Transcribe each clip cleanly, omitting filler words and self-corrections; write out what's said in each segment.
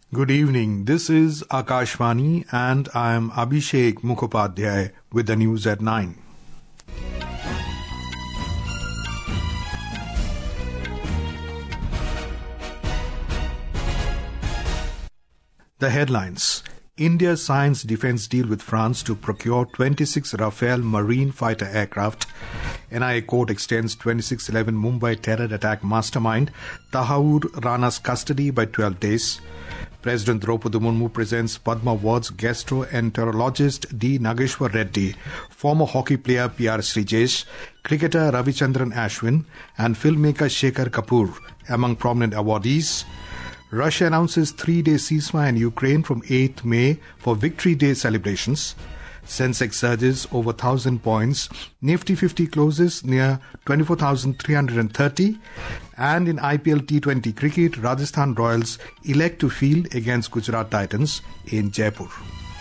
Good evening. This is Akashvani and I am Abhishek Mukhopadhyay with the news at 9. The headlines. India signs defence deal with France to procure 26 Rafale marine fighter aircraft. NIA court extends 26/11 Mumbai terror attack mastermind Tahaur Rana's custody by 12 days. President Draupadi Murmu presents Padma Awards gastroenterologist D. Nageshwar Reddy, former hockey player P.R. Srijesh, cricketer Ravichandran Ashwin, and filmmaker Shekhar Kapoor among prominent awardees. Russia announces 3-day ceasefire in Ukraine from 8th May for Victory Day celebrations. Sensex surges over 1,000 points. Nifty 50 closes near 24,330. And in IPL T20 cricket, Rajasthan Royals elect to field against Gujarat Titans in Jaipur.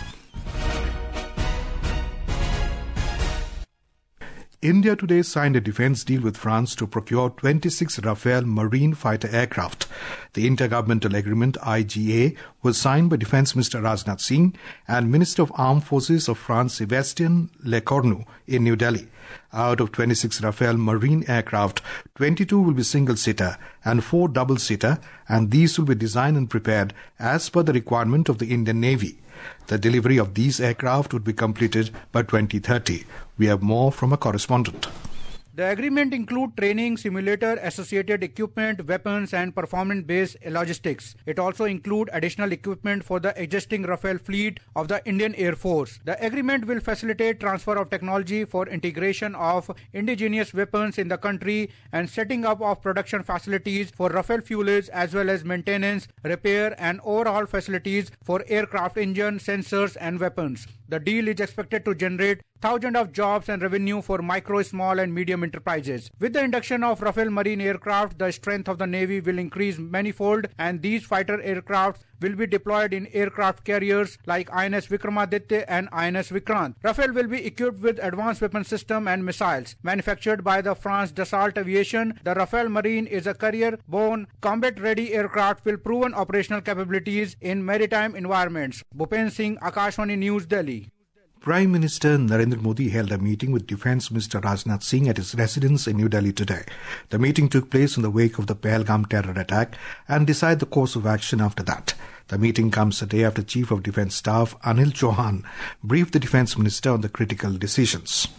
India today signed a defence deal with France to procure 26 Rafale marine fighter aircraft. The Intergovernmental Agreement IGA was signed by Defence Minister Rajnath Singh and Minister of Armed Forces of France Sébastien Lecornu in New Delhi. Out of 26 Rafale marine aircraft, 22 will be single-seater and 4 double-seater, and these will be designed and prepared as per the requirement of the Indian Navy. The delivery of these aircraft would be completed by 2030. We have more from a correspondent. The agreement includes training, simulator, associated equipment, weapons and performance-based logistics. It also includes additional equipment for the existing Rafale fleet of the Indian Air Force. The agreement will facilitate transfer of technology for integration of indigenous weapons in the country and setting up of production facilities for Rafale fuselage as well as maintenance, repair and overhaul facilities for aircraft engine, sensors and weapons. The deal is expected to generate thousands of jobs and revenue for micro, small and medium enterprises. With the induction of Rafale marine aircraft, the strength of the Navy will increase manifold, and these fighter aircraft will be deployed in aircraft carriers like INS Vikramaditya and INS Vikrant. Rafale will be equipped with advanced weapon system and missiles. Manufactured by the France Dassault Aviation, the Rafale Marine is a career-borne, combat-ready aircraft with proven operational capabilities in maritime environments. Bhupen Singh, Akashvani News, Delhi. Prime Minister Narendra Modi held a meeting with Defence Minister Rajnath Singh at his residence in New Delhi today. The meeting took place in the wake of the Pahalgam terror attack and decided the course of action after that. The meeting comes a day after Chief of Defence Staff Anil Chauhan briefed the Defence Minister on the critical decisions.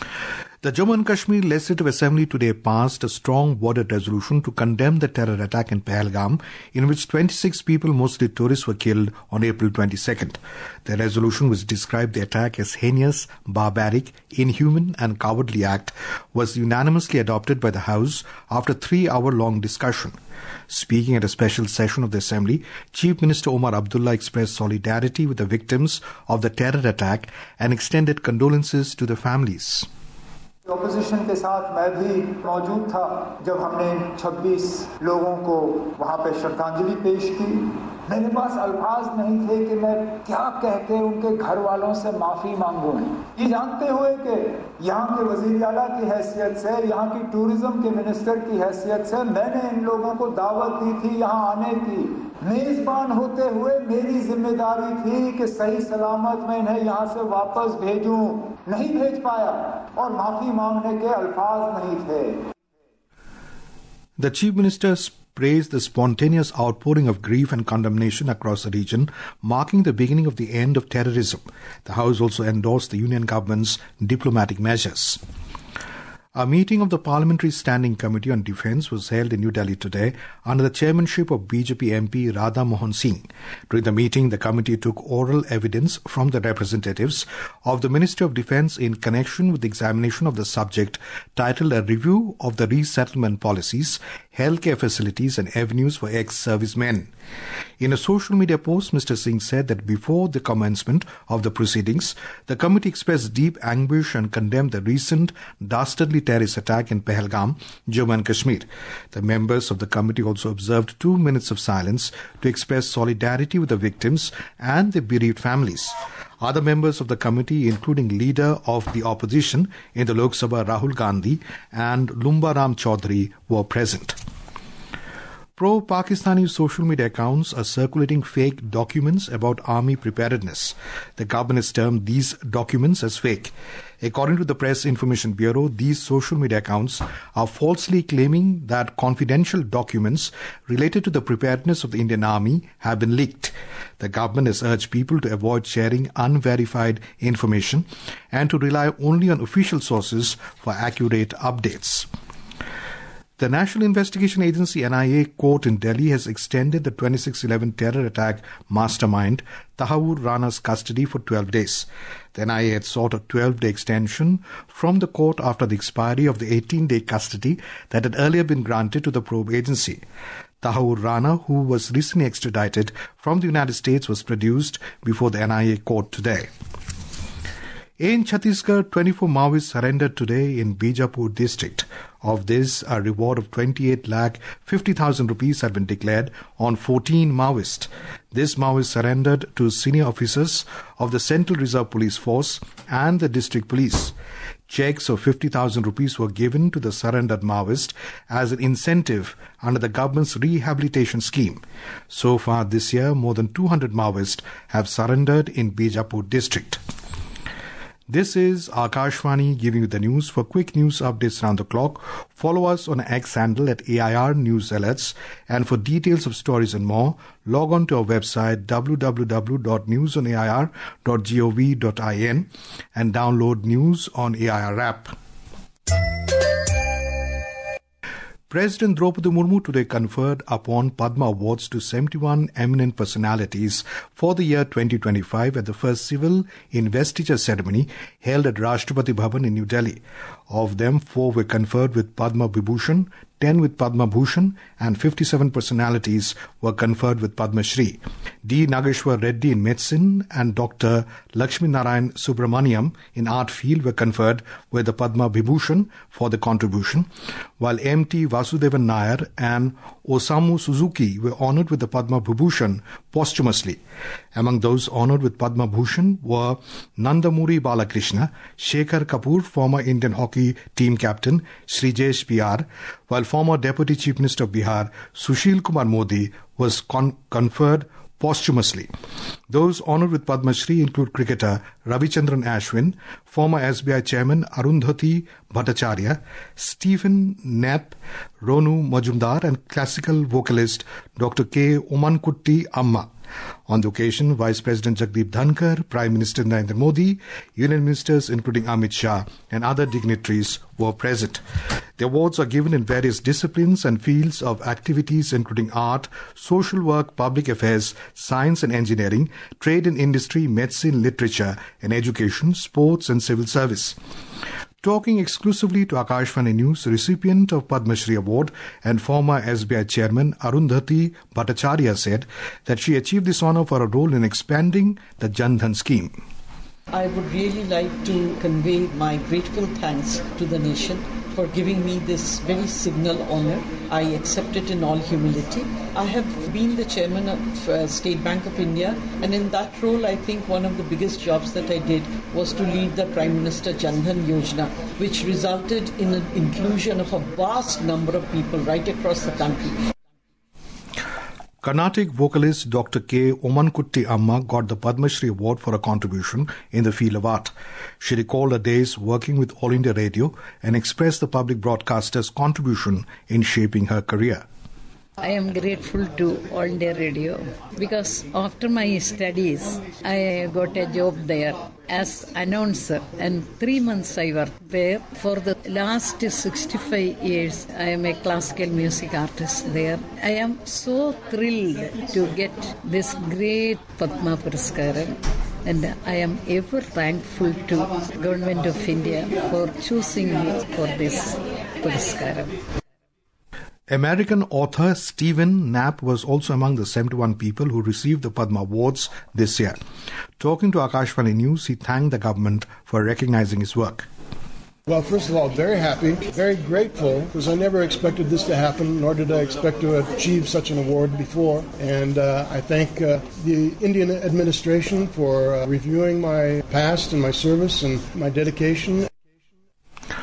The Jammu and Kashmir Legislative Assembly today passed a strong worded resolution to condemn the terror attack in Pahalgam, in which 26 people, mostly tourists, were killed on April 22nd. The resolution, which described the attack as heinous, barbaric, inhuman and cowardly act, was unanimously adopted by the House after a 3-hour-long discussion. Speaking at a special session of the Assembly, Chief Minister Omar Abdullah expressed solidarity with the victims of the terror attack and extended condolences to the families. Opposition के साथ मैं भी मौजूद था जब हमने 26 लोगों को वहां पे श्रद्धांजलि पेश की। मेरे पास अल्फाज नहीं थे कि मैं क्या कह के उनके घर वालों से माफी मांगूं। ये जानते हुए कि यहाँ के वजीर आला की हैसियत से, यहाँ की टूरिज्म के मिनिस्टर की हैसियत से मैंने इन लोगों को दावत दी थी यहाँ आने की। मेजबान होते हुए मेरी जिम्मेदारी थी कि सही सलामत मैं इन्हें यहाँ से वापस भेजूं। नहीं भेज पाया और माफी मांगने के अल्फाज नहीं थे। The Chief Minister praised the spontaneous outpouring of grief and condemnation across the region, marking the beginning of the end of terrorism. The House also endorsed the Union government's diplomatic measures. A meeting of the Parliamentary Standing Committee on Defence was held in New Delhi today under the chairmanship of BJP MP Radha Mohan Singh. During the meeting, the committee took oral evidence from the representatives of the Ministry of Defence in connection with the examination of the subject titled A Review of the Resettlement Policies, Healthcare Facilities and Avenues for Ex-Servicemen. In a social media post, Mr. Singh said that before the commencement of the proceedings, the committee expressed deep anguish and condemned the recent dastardly terrorist attack in Pahalgam, Jammu and Kashmir. The members of the committee also observed 2 minutes of silence to express solidarity with the victims and their bereaved families. Other members of the committee, including leader of the opposition in the Lok Sabha Rahul Gandhi and Lumba Ram Chaudhary, were present. Pro-Pakistani social media accounts are circulating fake documents about army preparedness. The government has termed these documents as fake. According to the Press Information Bureau, these social media accounts are falsely claiming that confidential documents related to the preparedness of the Indian Army have been leaked. The government has urged people to avoid sharing unverified information and to rely only on official sources for accurate updates. The National Investigation Agency NIA court in Delhi has extended the 26/11 terror attack mastermind Tahaur Rana's custody for 12 days. The NIA had sought a 12-day extension from the court after the expiry of the 18-day custody that had earlier been granted to the probe agency. Tahaur Rana, who was recently extradited from the United States, was produced before the NIA court today. In Chhattisgarh, 24 Maoists surrendered today in Bijapur district. Of this, a reward of 28,50,000 rupees had been declared on 14 Maoists. This Maoist surrendered to senior officers of the Central Reserve Police Force and the district police. Checks of 50,000 rupees were given to the surrendered Maoist as an incentive under the government's rehabilitation scheme. So far this year, more than 200 Maoists have surrendered in Bijapur district. This is Akashvani giving you the news. For quick news updates around the clock, follow us on X handle at AIR News Alerts. And for details of stories and more, log on to our website www.newsonair.gov.in and download News on AIR app. President Draupadi Murmu today conferred upon Padma Awards to 71 eminent personalities for the year 2025 at the first civil investiture ceremony held at Rashtrapati Bhavan in New Delhi. Of them, 4 were conferred with Padma Vibhushan, 10 with Padma Bhushan, and 57 personalities were conferred with Padma Shri. D. Nageshwar Reddy in medicine and Dr. Lakshmi Narayan Subramaniam in art field were conferred with the Padma Vibhushan for the contribution, while M.T. Vasudevan Nair and Osamu Suzuki were honoured with the Padma Vibhushan posthumously. Among those honoured with Padma Bhushan were Nandamuri Balakrishna, Shekhar Kapoor, former Indian hockey team captain, Shrijesh PR, while former Deputy Chief Minister of Bihar, Sushil Kumar Modi, was conferred posthumously. Those honoured with Padma Shri include cricketer Ravichandran Ashwin, former SBI chairman Arundhati Bhattacharya, Stephen Knapp, Ronu Majumdar, and classical vocalist Dr. K. Omankutti Amma. On the occasion, Vice President Jagdeep Dhankar, Prime Minister Narendra Modi, Union Ministers including Amit Shah and other dignitaries were present. The awards are given in various disciplines and fields of activities including art, social work, public affairs, science and engineering, trade and industry, medicine, literature and education, sports and civil service. Talking exclusively to Akashvani News, recipient of Padma Shri Award and former SBI chairman Arundhati Bhattacharya said that she achieved this honour for her role in expanding the Jan Dhan scheme. I would really like to convey my grateful thanks to the nation for giving me this very signal honour. I accept it in all humility. I have been the chairman of State Bank of India, and in that role I think one of the biggest jobs that I did was to lead the Prime Minister Jan Dhan Yojana, which resulted in an inclusion of a vast number of people right across the country. Carnatic vocalist Dr. K. Omankutti Amma got the Padma Shri Award for a contribution in the field of art. She recalled her days working with All India Radio and expressed the public broadcaster's contribution in shaping her career. I am grateful to All India Radio because after my studies, I got a job there as announcer, and 3 months I worked there. For the last 65 years, I am a classical music artist there. I am so thrilled to get this great Padma Puraskaram, and I am ever thankful to Government of India for choosing me for this Puraskaram. American author Stephen Knapp was also among the 71 people who received the Padma Awards this year. Talking to Akashvani News, he thanked the government for recognizing his work. Well, first of all, very happy, very grateful, because I never expected this to happen, nor did I expect to achieve such an award before. And I thank the Indian administration for reviewing my past and my service and my dedication.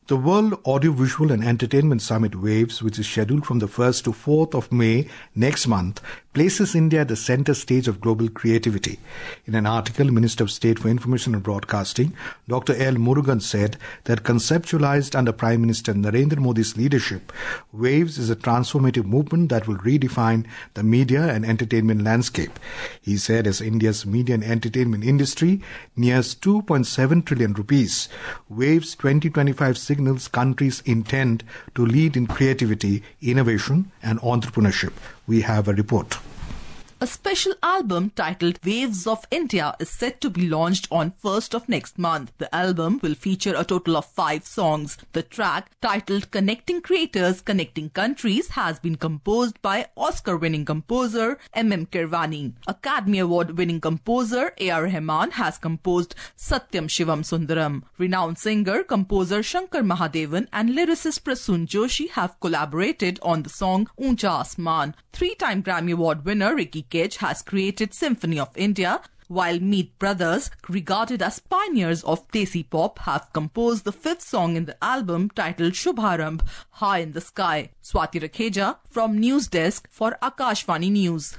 The World Audiovisual and Entertainment Summit WAVES, which is scheduled from the 1st to 4th of May next month, places India at the center stage of global creativity. In an article, Minister of State for Information and Broadcasting, Dr. L. Murugan said that conceptualized under Prime Minister Narendra Modi's leadership, WAVES is a transformative movement that will redefine the media and entertainment landscape. He said as India's media and entertainment industry nears 2.7 trillion rupees, WAVES 2025 signals countries' intent to lead in creativity, innovation and entrepreneurship. We have a report. A special album titled Waves of India is set to be launched on 1st of next month. The album will feature a total of 5 songs. The track, titled Connecting Creators, Connecting Countries, has been composed by Oscar-winning composer M.M. Kirwani. Academy Award-winning composer A.R. Rahman has composed Satyam Shivam Sundaram. Renowned singer, composer Shankar Mahadevan and lyricist Prasoon Joshi have collaborated on the song Uncha Asman. 3-time Grammy Award winner Ricky Cage has created Symphony of India, while Meet Brothers, regarded as pioneers of Desi pop, have composed the 5th song in the album titled Shubharambh, High in the Sky. Swati Rakheja from News Desk for Akashvani News.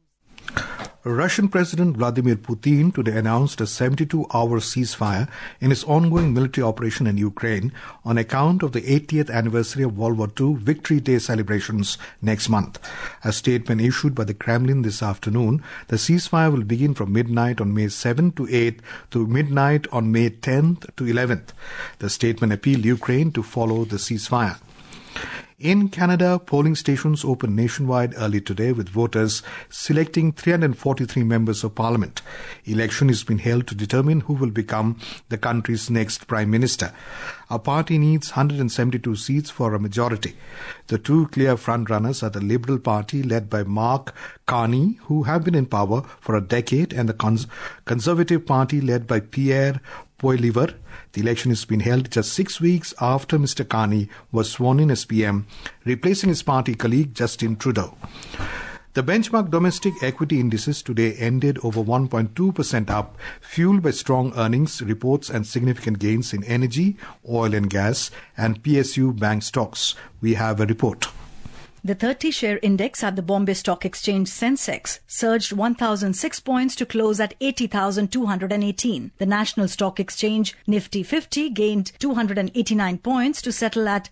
Russian President Vladimir Putin today announced a 72-hour ceasefire in his ongoing military operation in Ukraine on account of the 80th anniversary of World War II Victory Day celebrations next month. A statement issued by the Kremlin this afternoon, the ceasefire will begin from midnight on May 7th to 8th to midnight on May 10th to 11th. The statement appealed Ukraine to follow the ceasefire. In Canada, polling stations opened nationwide early today with voters selecting 343 members of parliament. Election is being held to determine who will become the country's next prime minister. Our party needs 172 seats for a majority. The two clear frontrunners are the Liberal Party led by Mark Carney, who have been in power for a decade, and the Conservative Party led by Pierre Poilievre. The election has been held just 6 weeks after Mr. Carney was sworn in as PM, replacing his party colleague Justin Trudeau. The benchmark domestic equity indices today ended over 1.2% up, fueled by strong earnings reports and significant gains in energy, oil and gas, and PSU bank stocks. We have a report. The 30-share index at the Bombay Stock Exchange Sensex surged 1,006 points to close at 80,218. The National Stock Exchange Nifty 50 gained 289 points to settle at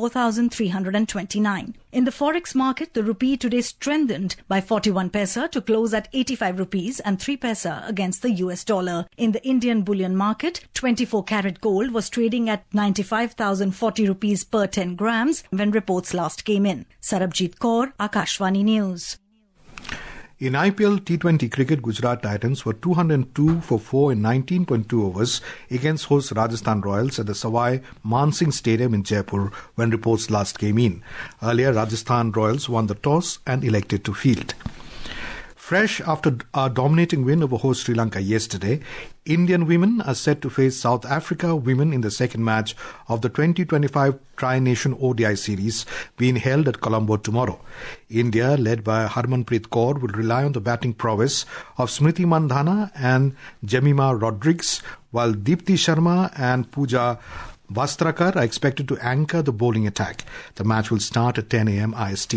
24,329. In the forex market, the rupee today strengthened by 41 paisa to close at 85 rupees and 3 paisa against the US dollar. In the Indian bullion market, 24-carat gold was trading at 95,040 rupees per 10 grams when reports last came in. Sarabjit Kaur, Akashvani News. In IPL T20 cricket, Gujarat Titans were 202 for 4 in 19.2 overs against host Rajasthan Royals at the Sawai Mansingh Stadium in Jaipur when reports last came in. Earlier, Rajasthan Royals won the toss and elected to field. Fresh after a dominating win over host Sri Lanka yesterday, Indian women are set to face South Africa women in the second match of the 2025 Tri-Nation ODI series being held at Colombo tomorrow. India, led by Harmanpreet Kaur, will rely on the batting prowess of Smriti Mandhana and Jemima Rodrigues, while Deepti Sharma and Pooja Vastrakar are expected to anchor the bowling attack. The match will start at 10 a.m. IST.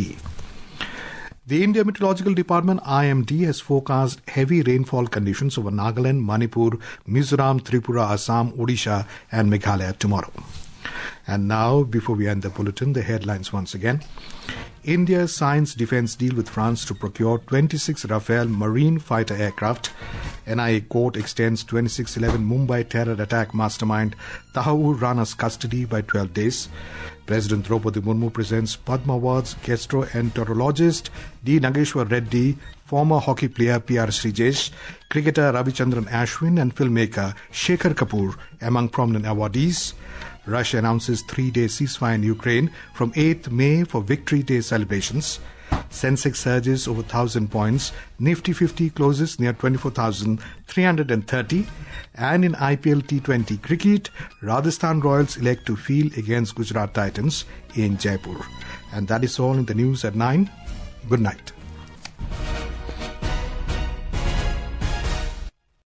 The India Meteorological Department IMD has forecast heavy rainfall conditions over Nagaland, Manipur, Mizoram, Tripura, Assam, Odisha and Meghalaya tomorrow. And now, before we end the bulletin, the headlines once again. India signs defence deal with France to procure 26 Rafale marine fighter aircraft. NIA court extends 26/11 Mumbai terror attack mastermind Tahaur Rana's custody by 12 days. President Draupadi Murmu presents Padma Awards gastroenterologist D. Nageshwar Reddy, former hockey player P.R. Srijesh, cricketer Ravichandran Ashwin and filmmaker Shekhar Kapoor among prominent awardees. Russia announces 3-day ceasefire in Ukraine from 8th May for Victory Day celebrations. Sensex surges over 1,000 points. Nifty 50 closes near 24,330. And in IPL T20 cricket, Rajasthan Royals elect to field against Gujarat Titans in Jaipur. And that is all in the news at 9. Good night.